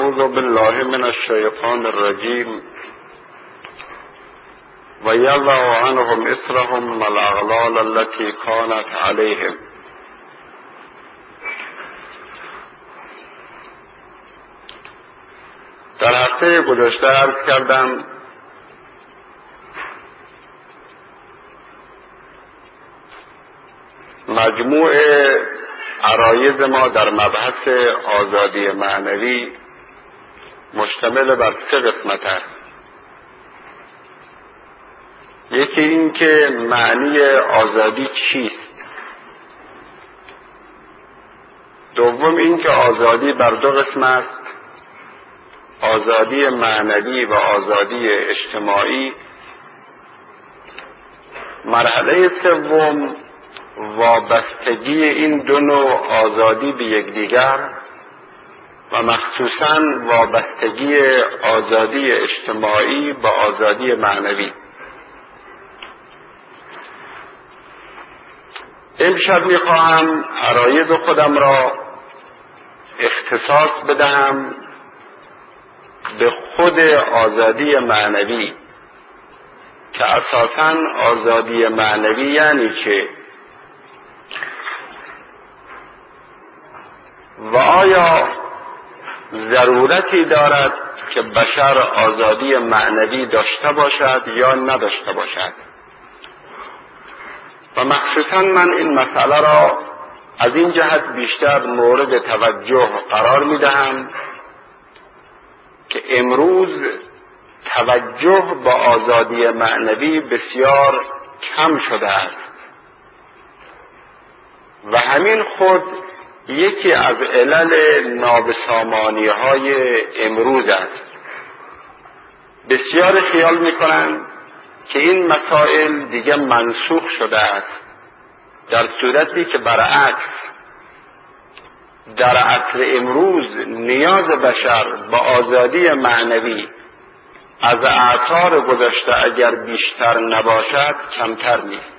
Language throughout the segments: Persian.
أعوذ بالله من الشيطان الرجيم ويضع عنهم إصرهم والأغلال التي كانت عليهم. در هفته گذشته عرض کردم مجموع عرایض ما در مبحث آزادی معنوی مشتمل بر 3 قسمت است. یکی این که معنی آزادی چیست، دوم این که آزادی بر 2 قسم است، آزادی معنوی و آزادی اجتماعی. مرحله سوم وابستگی این 2 نوع آزادی به یکدیگر و مخصوصاً وابستگی آزادی اجتماعی با آزادی معنوی. امشب میخواهم عرایض خودم را اختصاص بدهم به خود آزادی معنوی که اساساً آزادی معنوی یعنی چه و آیا ضرورتی دارد که بشر آزادی معنوی داشته باشد یا نداشته باشد. و مخصوصاً من این مسئله را از این جهت بیشتر مورد توجه قرار میدهم که امروز توجه با آزادی معنوی بسیار کم شده است و همین خود یکی از علل نابسامانی‌های امروز است. بسیار خیال می‌کنند که این مسائل دیگه منسوخ شده است، در صورتی که برعکس در عصر امروز نیاز بشر با آزادی معنوی از اعصار گذشته اگر بیشتر نباشد کمتر نیست.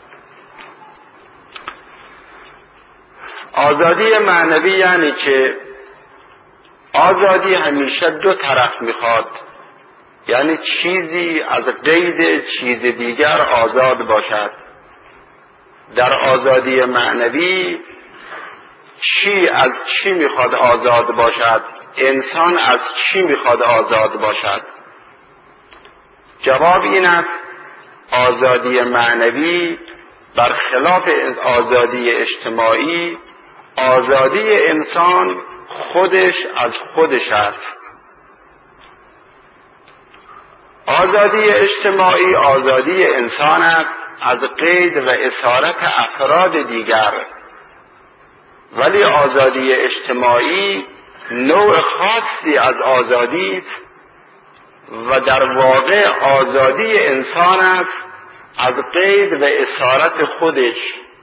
آزادی معنوی یعنی که آزادی همیشه 2 طرف میخواد، یعنی چیزی از قید چیز دیگر آزاد باشد. در آزادی معنوی چی از چی میخواد آزاد باشد؟ انسان از چی میخواد آزاد باشد؟ جواب این است آزادی معنوی برخلاف آزادی اجتماعی، آزادی انسان خودش از خودش است. آزادی اجتماعی آزادی انسان است از قید و اسارت افراد دیگر، ولی آزادی اجتماعی نوع خاصی از آزادی است و در واقع آزادی انسان است از قید و اسارت خودش.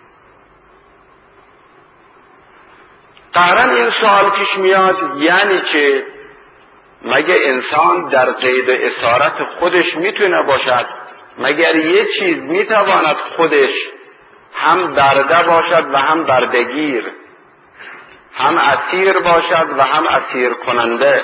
قطعاً این سوال پیش میاد یعنی که مگه انسان در قید و اسارت خودش میتونه باشد؟ مگر یه چیز میتواند خودش هم برده باشد و هم بردگیر، هم اسیر باشد و هم اسیر کننده؟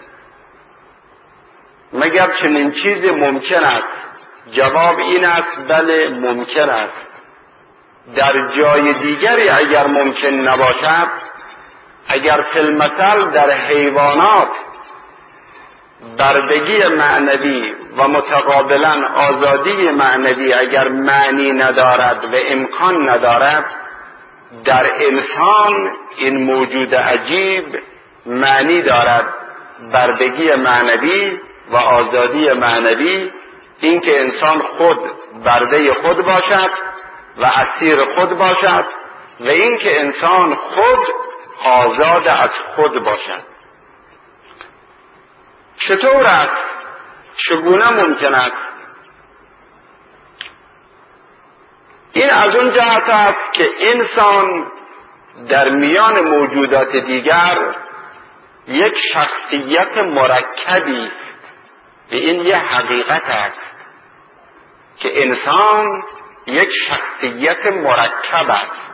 مگر چنین چیزی ممکن است؟ جواب این است بله ممکن است. در جای دیگری اگر ممکن نباشد، اگر فی المثل در حیوانات بردگی معنوی و متقابلا آزادی معنوی اگر معنی ندارد و امکان ندارد، در انسان این موجود عجیب معنی دارد، بردگی معنوی و آزادی معنوی، این که انسان خود برده خود باشد و اسیر خود باشد و این که انسان خود آزاد از خود باشد. چطور است؟ چگونه ممکن است؟ این از اون جهت است که انسان در میان موجودات دیگر یک شخصیت مرکبی است و این یک حقیقت است که انسان یک شخصیت مرکب است.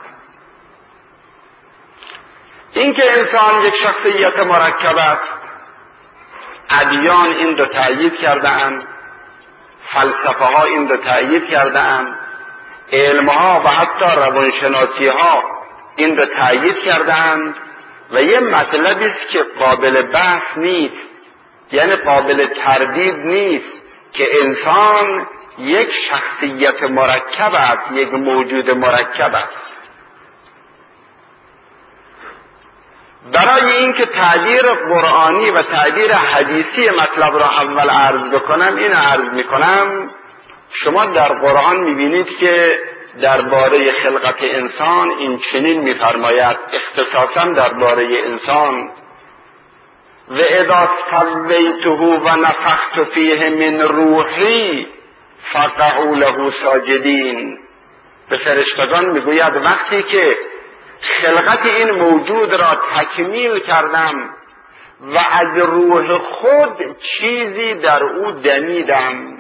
این که انسان یک شخصیت مرکب است ادیان این رو تأیید کرده‌اند، فلسفه ها این رو تأیید کرده‌اند، علم ها و حتی روانشناسی ها این رو تأیید کرده‌اند و یه مطلبی است که قابل بحث نیست، یعنی قابل تردید نیست که انسان یک شخصیت مرکب است، یک موجود مرکب است. برای اینکه تعبیر قرآنی و تعبیر حدیثی مطلب را اول عرض بکنم، این عرض میکنم شما در قرآن میبینید که درباره خلقت انسان این چنین میفرماید، اختصاصا درباره انسان: و اذا سویته و نفخت فیه من روحی فقعوا له ساجدین. به فرشتگان میگوید وقتی که خلقت این موجود را تکمیل کردم و از روح خود چیزی در او دمیدم.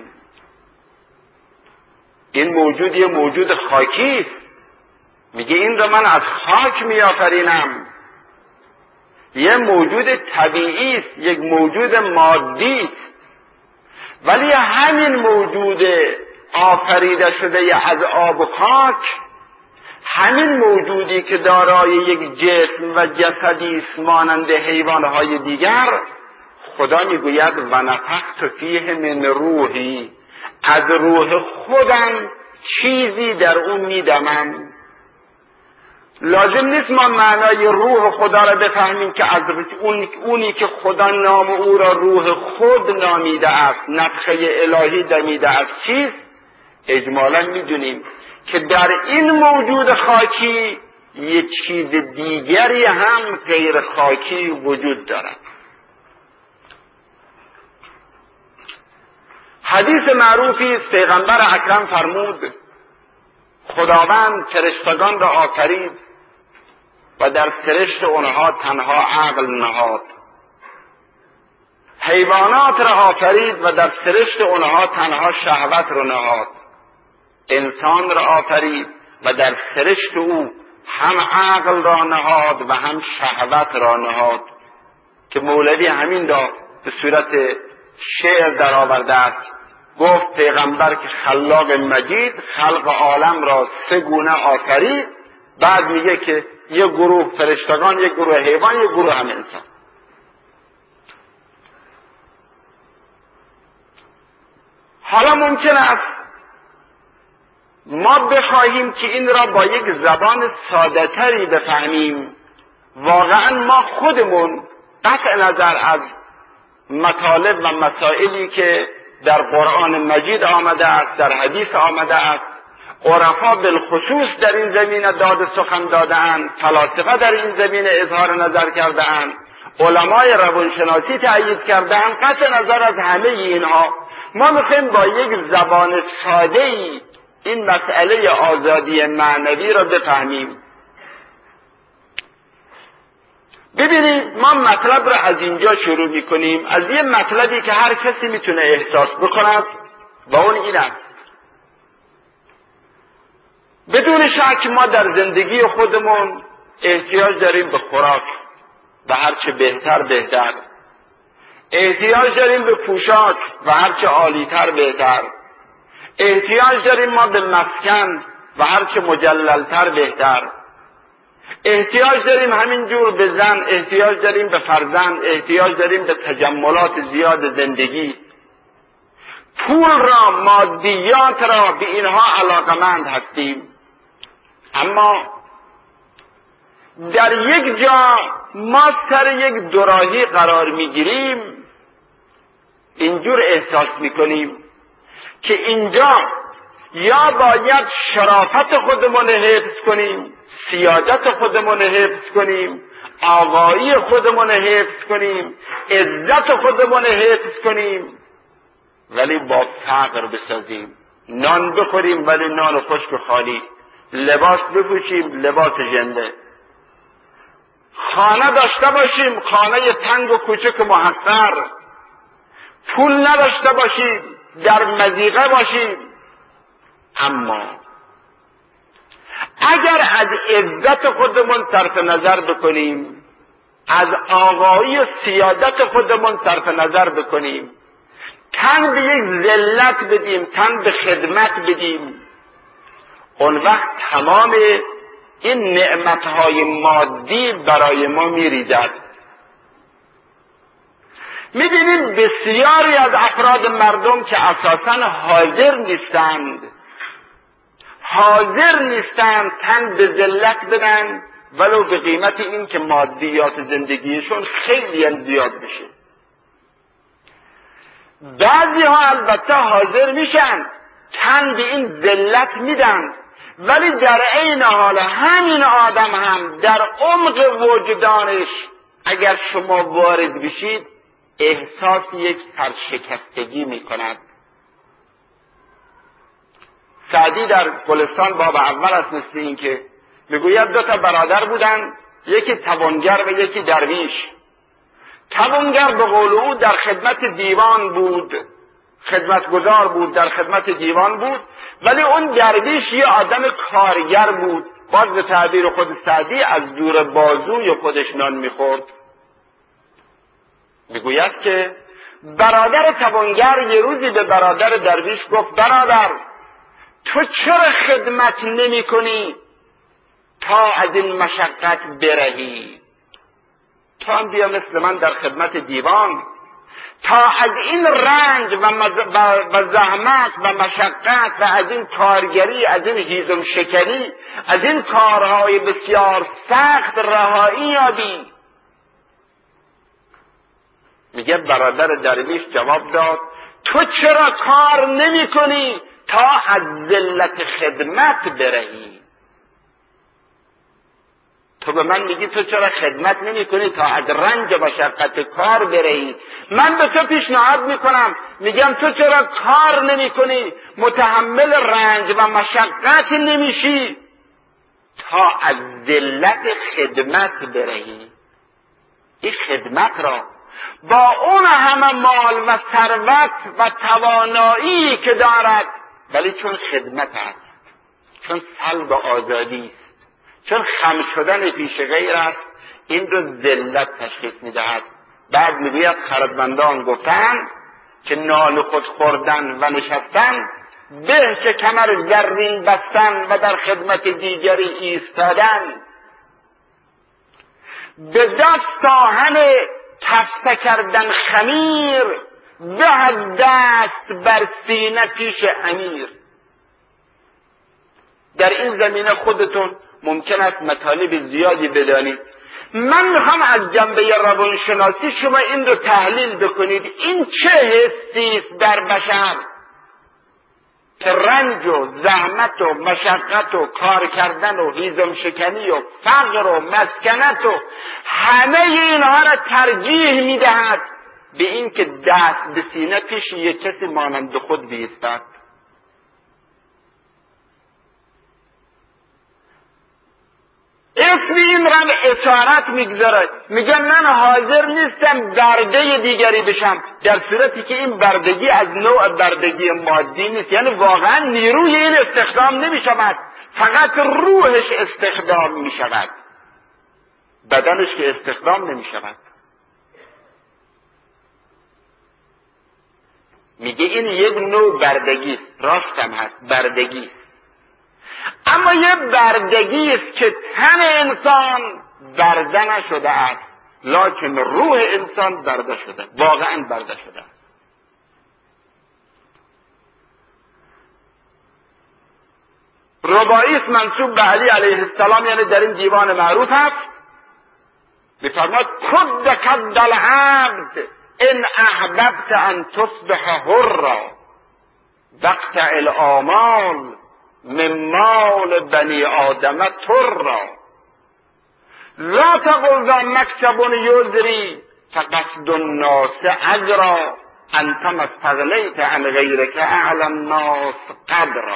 این موجود یه موجود خاکی است، میگه این را من از خاک میآفرینم. یه موجود طبیعی است، یک موجود مادی است، ولی همین موجود آفریده شده از آب و خاک، همین موجودی که دارای یک جسم و جسدی است مانند حیوانهای دیگر، خدا میگوید و نفخت فیه من روحی، از روح خودم چیزی در اون میدمم. لازم نیست ما معنای روح خدا را بفهمیم که از اونی که خدا نام او را روح خود نامیده است، نفخه الهی دمیده است، چیست؟ اجمالا میدونیم که در این موجود خاکی یک چیز دیگری هم غیر خاکی وجود دارد. حدیث معروفی است، پیغمبر اکرم فرمود خداوند فرشتگان را آفرید و در سرشت آنها تنها عقل نهاد، حیوانات را آفرید و در سرشت آنها تنها شهوت را نهاد، انسان را آفرید و در سرشت او هم عقل را نهاد و هم شهوت را نهاد، که مولوی همین را به صورت شعر در آورده است. گفت پیغمبر که خلاق مجید خلق عالم را سه گونه آفرید، بعد میگه که یک گروه فرشتگان، یک گروه حیوان، یک گروه هم انسان. حالا ممکن است ما بخواهیم که این را با یک زبان ساده تری بفهمیم. واقعا ما خودمون قطع نظر از مطالب و مسائلی که در قرآن مجید آمده است، در حدیث آمده است، عرفا بالخصوص در این زمینه داد سخن داده‌اند، فلاسفه در این زمینه اظهار نظر کرده‌اند، علمای روانشناسی تأیید کرده‌اند، قطع نظر از همه اینها ما میخوایم با یک زبان ساده‌ای این مسئله آزادی معنوی را بفهمیم. ببینید ما مطلب را از اینجا شروع میکنیم، از یه مطلبی که هر کسی میتونه احساس بکند و اون این است: بدون شک ما در زندگی خودمون احتیاج داریم به خوراک و هرچه بهتر بهتر، احتیاج داریم به پوشاک و هرچه عالیتر بهتر، احتیاج داریم ما به مسکن و هرچه مجللتر بهتر، احتیاج داریم همینجور به زن، احتیاج داریم به فرزند، احتیاج داریم به تجملات زیاد زندگی. پول را، مادیات را، به اینها علاقمند هستیم، اما در یک جا ما سر یک دوراهی قرار میگیریم، اینجور احساس میکنیم که اینجا یا باید شرافت خودمون حفظ کنیم، سیادت خودمون حفظ کنیم، آقایی خودمون حفظ کنیم، عزت خودمون حفظ کنیم، ولی با فقر بسازیم، نان بخوریم ولی نان خشک و خالی، لباس بپوشیم لباس ژنده، خانه داشته باشیم خانه تنگ و کوچک و محقر، پول نداشته باشیم، در مضیقه باشیم. اما اگر از عزت خودمون صرف نظر بکنیم، از آقایی و سیادت خودمون صرف نظر بکنیم، تن به یک ذلت بدیم، تن به خدمت بدیم، اون وقت تمام این نعمتهای مادی برای ما میریزد. میبینیم بسیاری از افراد مردم که اساساً حاضر نیستند تن به ذلت بدن، ولو به قیمت این که مادیات زندگیشون خیلی زیاد بشه. بعضی ها البته حاضر میشن تن به این ذلت میدن، ولی در عین حال همین آدم هم در عمق وجدانش اگر شما وارد بشید احساس یک سرشکستگی میکند. سعدی در گلستان باب اول است مثل این که میگوید 2 برادر بودن، یکی توانگر و یکی درویش. توانگر به قول او در خدمت دیوان بود، خدمتگزار بود، در خدمت دیوان بود، ولی اون درویش یه آدم کارگر بود، باز به تعبیر خود سعدی از دور بازوی خودش نان میخورد. میگوید که برادر توانگر یه روزی به برادر درویش گفت برادر تو چرا خدمت نمی کنی تا از این مشقت برهی؟ تو هم بیا مثل من در خدمت دیوان تا از این رنج و زحمت و مشقت و از این کارگری، از این هیزم شکنی، از این کارهای بسیار سخت رهایی یابی. میگه برادر درویش جواب داد تو چرا کار نمی کنی تا از ذلت خدمت برهی؟ تو به من میگی تو چرا خدمت نمی کنی تا از رنج و مشقت کار برهی، من به تو پیشنهاد میکنم میگم تو چرا کار نمی کنی متحمل رنج و مشقت نمیشی تا از ذلت خدمت برهی. این خدمت را با اون همه مال و ثروت و توانایی که دارد، ولی چون خدمت است، چون سلب آزادی است، چون خم شدن پیش غیر است، این رو ذلت تشخیص میدهد. بعد میگوید خردمندان گفتن که نان خود خوردن و نشستن به که کمر زرین بستن و در خدمت دیگری ایستادن. به دست آهن تفته کردن خمیر به از دست بر سینه پیش امیر. در این زمینه خودتون ممکن است مطالب زیادی بدانید. من میخوام از جنبه روانشناسی شما این رو تحلیل بکنید. این چه حسی است در بشر که رنج و زحمت و مشقت و کار کردن و هیزم شکنی و فقر و مسکنت و همه اینها را ترجیح میدهد به این که دست به سینه پیش یک کسی مانند خود بیستد. اسم این را اشارت میگذاره، میگه من حاضر نیستم برده دیگری بشم، در صورتی که این بردگی از نوع بردگی مادی نیست. یعنی واقعا نیروی این استخدام نمیشود، فقط روحش استخدام میشود، بدنش که استخدام نمیشود. میگه این یک نوع بردگی است، راستم هست بردگی، اما یه بردگی است که تن انسان برده نشده است، لکن روح انسان برده شده، واقعا برده شده است. رباعی است منسوب به علی علیه السلام، یعنی در این دیوان معروف هست، میفرماید کد کد العبد ان احببت ان تصبح حرا وقت الآمال من مال بنی آدم ترا لا تقل ذا مکسب یزری فقصد الناس اجرا انت ما استغنیت عن غیرک اعلی الناس قدرا.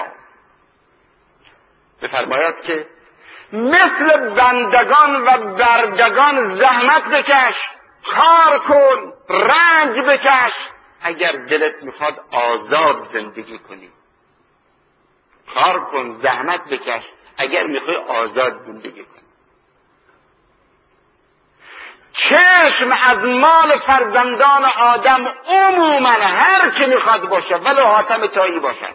بفرماید که مثل بندگان و بردگان زحمت بکش، کار کن، رنج بکش اگر دلت میخواد آزاد زندگی کنی. کار کن، زحمت بکش اگر میخوای آزاد زندگی کنی. چشم از مال فرزندان آدم عموما هر که میخواد باشه ولو حاتم طایی باشه.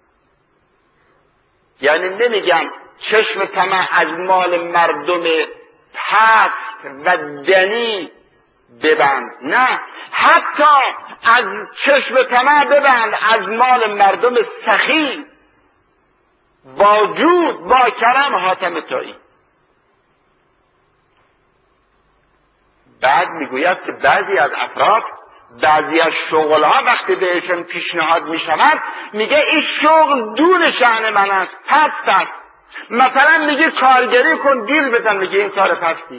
یعنی نمیگم چشم طمع از مال مردم پست و دنی ببند، نه، حتی از چشم طمع ببند از مال مردم سخی با جود با کرم حاتم طایی. بعد میگوید که بعضی از افراد بعضی از شغلها وقتی بهشون پیشنهاد میشود میگه این شغل دون شأن من است، پست است. مثلا میگه کارگری کن، دیل بزن، میگه این کار پستی.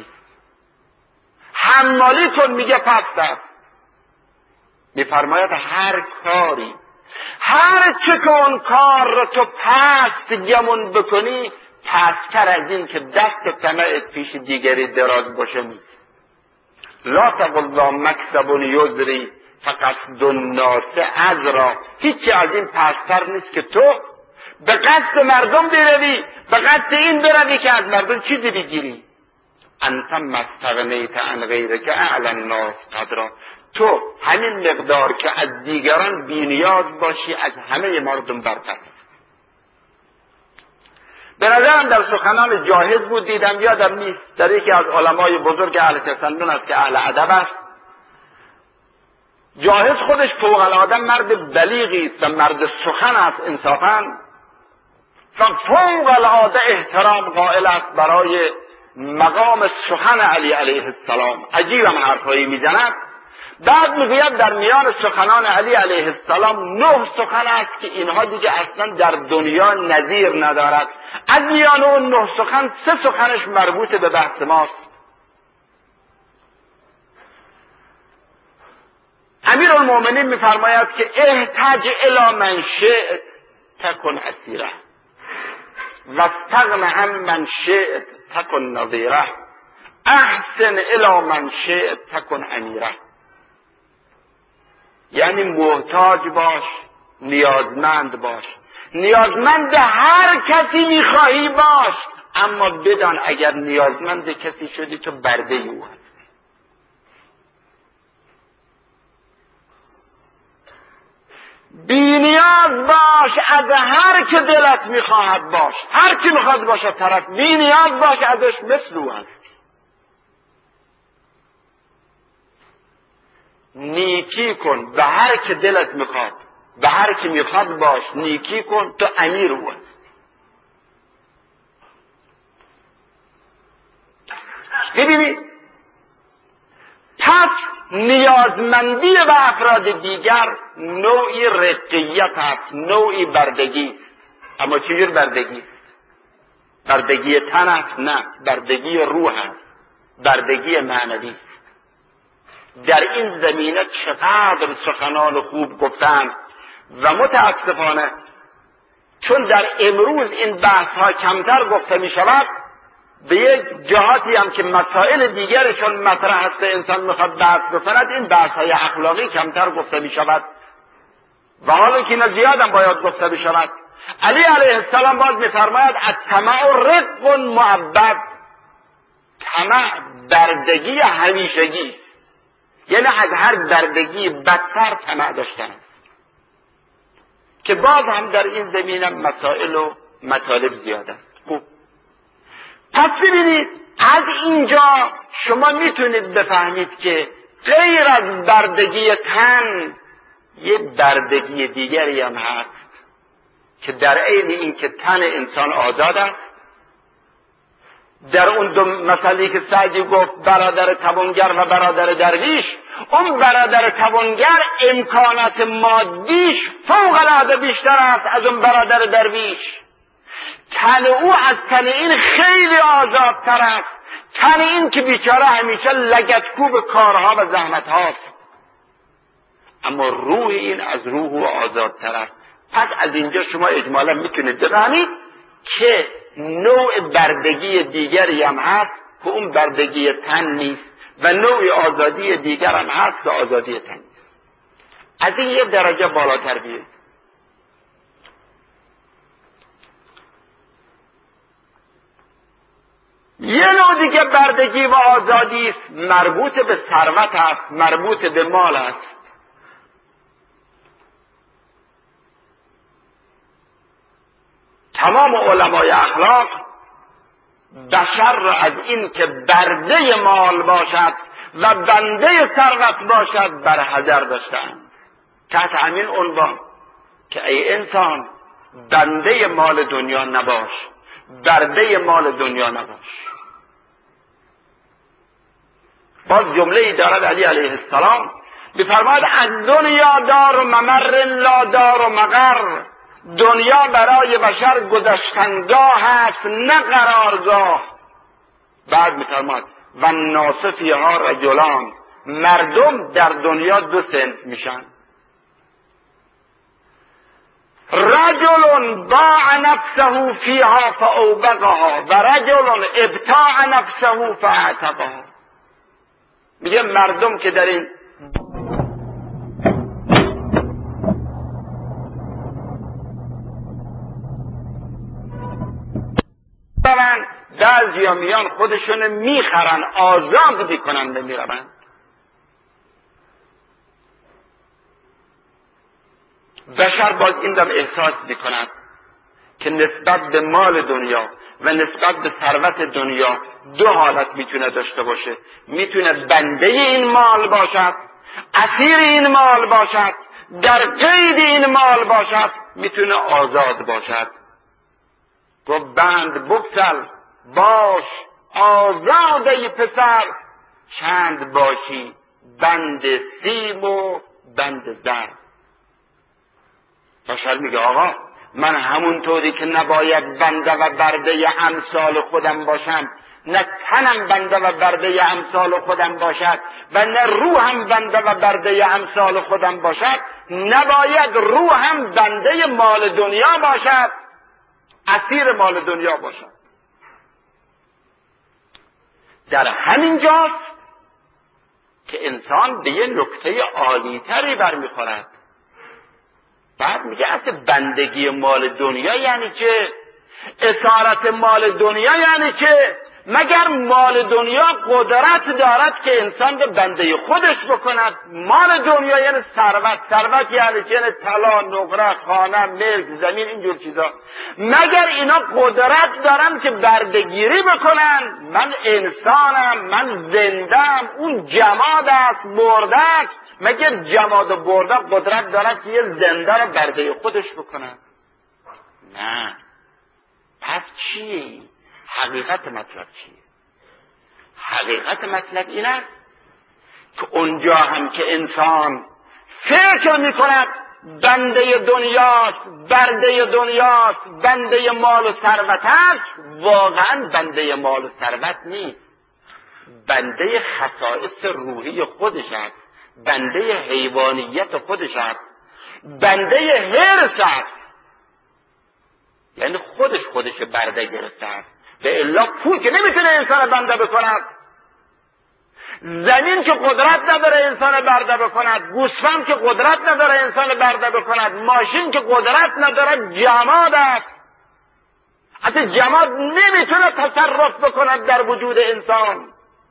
حمالی کن، میگه پست است. میفرماید هر کاری، هر چه که اون کار رو تو پست گمون بکنی، پست‌تر از این که دست طمعت پیش دیگری دراز باشه نیست. لا تقل لا مکسب یزری فقصد الناس عذرا. هیچی از این پست‌تر نیست که تو به قصد مردم بروی، به قصد این بروی که از مردم چیزی بگیری. انت مستغنیت عن غیرک اعلی الناس قدرا. تو همین مقدار که از دیگران بی‌نیاز باشی از همه مردم برتر. به نظرم در سخنان جاهز بود، دیدم یادم نیست، در یکی از علمای بزرگ اهل تسنن است که اهل ادب است. جاهز خودش فوق العاده مرد بلیغی است و مرد سخن است انصافا، و فوق العاده احترام قائل است برای مقام سخن علی علیه السلام. عجیبم حرفایی میزند. بعد میگوید در میان سخنان علی علیه السلام 9 سخن است که اینها دیگه اصلا در دنیا نظیر ندارد. از میان اون 9 سخن 3 سخنش مربوط به بحث ماست. امیرالمؤمنین میفرماید که احتج الی من شئت تکن اسیره و استغن عن من شئت تکن نظیره احسن الی من شئت تکن امیره. یعنی محتاج باش، نیازمند باش، نیازمند هر کسی میخواهی باش، اما بدان اگر نیازمند کسی شدی تو برده او هست. بی نیاز باش از هر که دلت میخواهد باش، هر کی میخواد باشه طرف، بی نیاز باش ازش مثل او هست. نیکی کن به هر که دلت میخواد، به هر که میخواد باش، نیکی کن، تو امیر او هست. ببینید، پس نیازمندی به افراد دیگر نوعی رقیت است، نوعی بردگی است. اما چجور بردگی است؟ بردگی تن است؟ نه، بردگی روح است، بردگی معنوی است. در این زمینه چقدر سخنان خوب گفتند و متاسفانه چون در امروز این بحث ها کمتر گفته می شود، به یک جهاتی هم که مسائل دیگری چون مطرح است انسان میخواد بحث بکند، این بحث های اخلاقی کمتر گفته می شود و حالا که اینا زیاد هم باید گفته می شود. علی علیه السلام باز می فرماید الطمع رق معبد. طمع بردگی همیشگی، یعنی از هر بردگی بدتر طمع داشتن است، که باز هم در این زمینه مسائل و مطالب زیاد است. خوب، پس ببینید از اینجا شما میتونید بفهمید که غیر از بردگی تن یه بردگی دیگری هم هست که در عین این که تن انسان آزاد است، در اون 2 مسئله که سعدی گفت برادر توانگر و برادر درویش، اون برادر توانگر امکانات مادیش فوق العاده بیشتر است از اون برادر درویش. تن او از تن این خیلی آزادتر است، تن این که بیچاره همیشه لگدکوب کارها و زحمت هاست، اما روح این از روح او آزادتر است. پس از اینجا شما اجمالا میتونید بفهمید که نوع بردگی دیگری هم هست که اون بردگی تن نیست و نوع آزادی دیگر هم هست که آزادی تن نیست. از این یه درجه بالاتر بیایید. یه نوع دیگه بردگی و آزادی است مربوط به ثروت است، مربوط به مال است. تمام علمای اخلاق بشر را از این که برده مال باشد و بنده ثروت باشد برحذر داشتند، تحت همین عنوان که ای انسان بنده مال دنیا نباش، برده مال دنیا نباش. باز جمله ای دارد علی علیه السلام می‌فرماید از دنیا دار و ممر لا دار و مقر. دنیا برای بشر گذشتنگاه است نه قرارگاه. بعد می‌فرماید و الناس فیها رجلان. مردم در دنیا دو صنف میشن، رجل باع نفسه فیها فاوبقها و رجل ابتاع نفسه فاعتقها. میگه مردم که در این بعضی ها میان خودشون میخرن، آزاد میکنن و میروند. بشر باز این دم احساس میکند که نسبت به مال دنیا و نسبت به ثروت دنیا دو حالت میتونه داشته باشه. میتونه بنده این مال باشد، اسیر این مال باشد، در قید این مال باشد، میتونه آزاد باشد. گفت بند بگسل باش آزاده پسر، چند باشی بند سیم و بند زر. بشر میگه آقا من همونطوری که نباید بنده و برده امثال خودم باشم، نه تنم بنده و برده امثال خودم باشد و نه روحم بنده و برده امثال خودم باشد، نباید روحم بنده مال دنیا باشد، اسیر مال دنیا باشد. در همین جاست که انسان به یه نکته عالی‌تری برمیخورد. بعد میگه اصل بندگی مال دنیا یعنی چه؟ اسارت مال دنیا یعنی چه؟ مگر مال دنیا قدرت دارد که انسان به بنده خودش بکند؟ مال دنیا یعنی ثروت. ثروت یعنی چه؟ یعنی طلا، نقره، خانه، ملک، زمین، اینجور چیزا. مگر اینا قدرت دارن که بردگیری بکنن؟ من انسانم، من زندم، اون جماد است، مرده است. مگر جماد و برده قدرت دارد که یه زنده را برده خودش بکنن؟ نه. پس چیه؟ حقیقت مطلب چیه؟ حقیقت مطلب این است که اونجا هم که انسان فکر میکند بنده دنیاست، برده دنیاست، بنده مال و ثروت است، واقعا بنده مال و ثروت نیست، بنده خصائص روحی خودش است، بنده حیوانیت خودش است، بنده حرص است. یعنی خودش برده گرفته است. به الا پول که نمیتونه انسان بنده بکند، زمین که قدرت نداره انسان برده بکند، گوسفند که قدرت نداره انسان برده بکند، ماشین که قدرت نداره، جماد است. حتی جماد نمیتونه تصرف بکند در وجود انسان.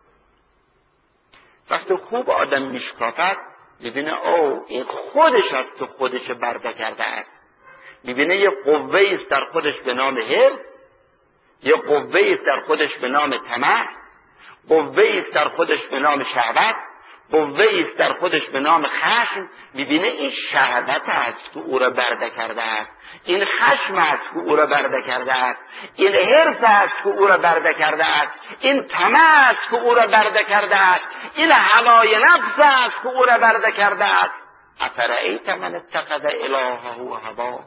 وقتی خوب آدم میشکافد میبینه او این خودش است که خودش برده کرده است. میبینه یه قوه است در خودش به نام حرص، یه قوه است در خودش به نام طمع، قوه است در خودش به نام شهوت، قوه است در خودش به نام خشم. میبینه این شهوت است که او را برده کرده است، این خشم است که او را برده کرده است، این حرص است که او را برده کرده است، این طمع است که او را برده کرده است، این هوای نفس است که او را برده کرده است. افرأیت من اتخذ الهه هواه.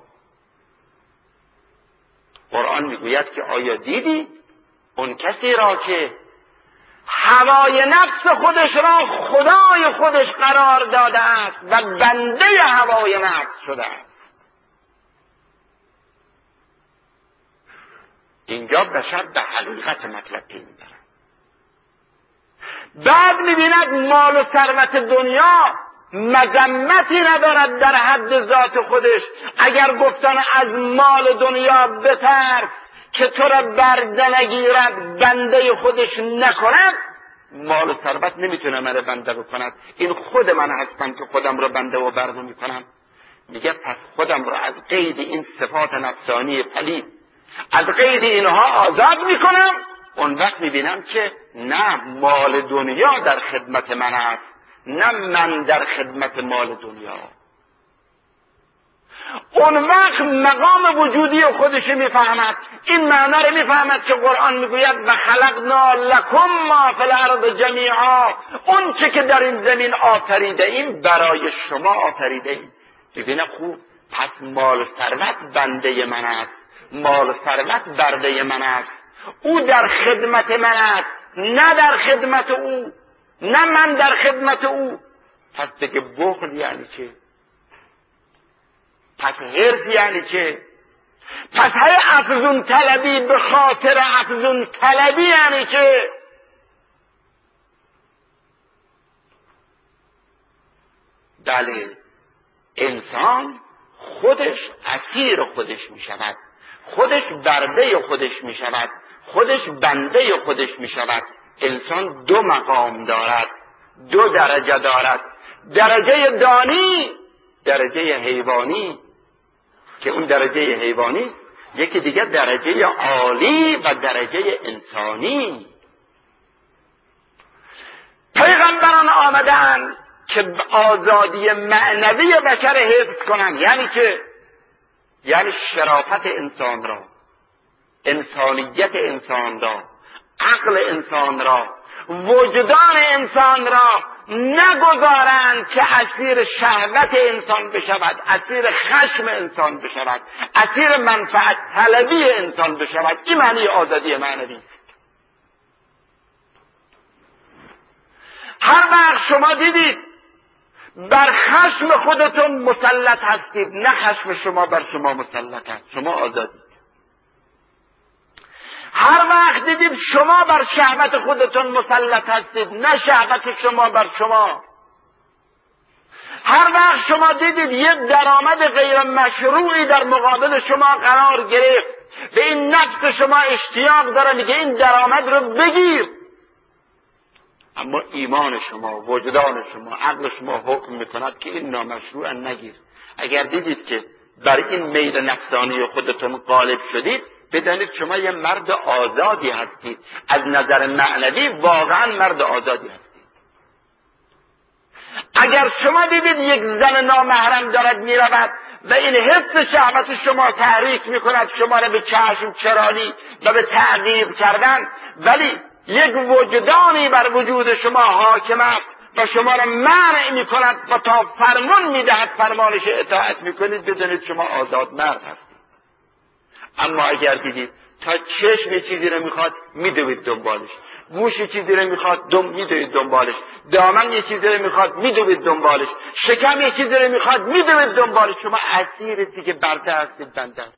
قرآن میگوید که آیا دیدی اون کسی را که هوای نفس خودش را خدای خودش قرار داده است و بنده هوای نفس شده است؟ اینجا بشر به حقیقت مطلب پی میبرد. بعد میبیند مال و ثروت دنیا مذمتی ندارد در حد ذات خودش. اگر گفتن از مال دنیا بترس که تو را برده نگیرد، بنده خودش نکند، مال و ثروت نمیتونه من بنده بکند. این خود من هستم که خودم را بنده و برده میکنم. میگه پس خودم را از قید این صفات نفسانی پلید، از قید اینها آزاد میکنم. اون وقت میبینم که نه مال دنیا در خدمت من است، نه من در خدمت مال دنیا. اون وقت مقام وجودی خودش میفهمد. این معنی رو میفهمد که قرآن میگوید و خلقنا لکم ما فی الارض جمیعا، اون چه که در این زمین آفریده ایم برای شما آفریده ایم. ببینه خوب، پس مال ثروت بنده من است، مال ثروت برده من است. او در خدمت من است، نه در خدمت او، نه من در خدمت او. پس دیگه بخل یعنی چه؟ پس حرص یعنی چه؟ پس های افزون طلبی به خاطر افزون طلبی یعنی چه؟ بله، انسان خودش اسیر خودش می شود، خودش برده خودش می شود، خودش بنده خودش می شود. انسان دو مقام دارد، دو درجه دارد. درجه دانی، درجه حیوانی که اون درجه حیوانی، یکی دیگه درجه عالی و درجه انسانی. پیغمبران آمدن که آزادی معنوی بشر حفظ کنن. یعنی که یعنی شرافت انسان را، انسانیت انسان را، عقل انسان را، وجدان انسان را نگذارند که اسیر شهوت انسان بشود، اسیر خشم انسان بشود، اسیر منفعت طلبی انسان بشود. این معنی آزادی معنوی است. هر وقت شما دیدید بر خشم خودتون مسلط هستید، نه خشم شما بر شما مسلط است، شما آزادید. هر وقت دیدید شما بر شهوت خودتون مسلط هستید، نه شهوت شما بر شما. هر وقت شما دیدید یک درآمد غیر مشروعی در مقابل شما قرار گرفت، به این نفس شما اشتیاق داره، میگه این درآمد رو بگیر، اما ایمان شما، وجدان شما، عقل شما حکم میکند که این نامشروع نگیر. اگر دیدید که بر این میل نفسانی خودتون غالب شدید، بدانید شما یه مرد آزادی هستید، از نظر معنوی واقعا مرد آزادی هستید. اگر شما دیدید یک زن نامحرم دارد میرود و این حس شهوت شما تحریک میکند شما را به چشم چرانی و به تعقیب کردن، ولی یک وجدانی بر وجود شما حاکم است و شما را منع میکند و تا فرمان میدهد فرمانش اطاعت میکنید، بدانید شما آزاد مرد هستید. اما اگر دیدید تا چشم یه چیزی رو میخواد میدوید دنبالش، گوش یه چیزی رو میخواد میدوید دنبالش، دامن یه چیزی رو میخواد میدوید دنبالش، شکم یه چیزی رو میخواد میدوید دنبالش، شما اسیر دیگه برده هستید، بنده.